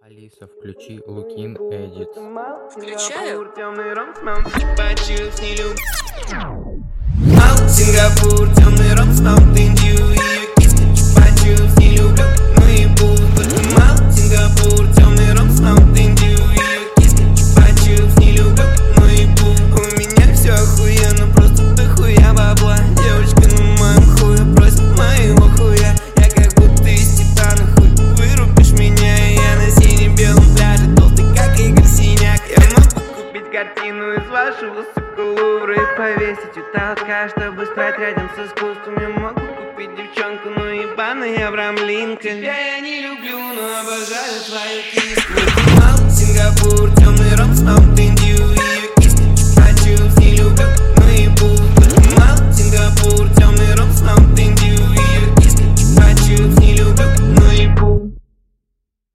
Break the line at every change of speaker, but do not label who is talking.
Алиса, включи Лукин Эдит.
Включаю.
Сингапур, темный ром с Mountain Dew. Ее киски чупа-чупс не люблю, но и буду. Сингапур, темный ром с Mountain Dew. Ее киски чупа-чупс не люблю, но и буду. У меня все охуенно, просто дохуя бабла. Девочка на моем хуе просит моего хуя. Я как будто из титана, хуй вырубишь меня. И я на сине-белом пляже, толстый как Игорь Синяк. Я могу купить картину из вашего сука Лувра и повесить у толка, чтобы стать рядом с искусством. Я могу купить девчонку, но ебаный Авраам Линкольн. Я не люблю, но обожаю твою киску. Сингапур, темный ром с Mountain Dew. Ее киски чупа-чупс не люблю, но и буду. Сингапур, темный ром с Mountain Dew.